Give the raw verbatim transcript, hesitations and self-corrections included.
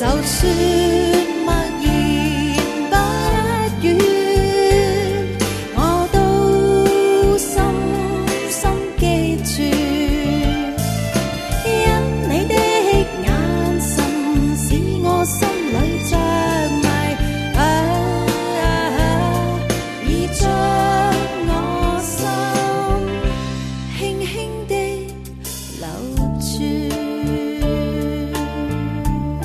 算默然不語，我都深深記住，因你的眼神使我心裏再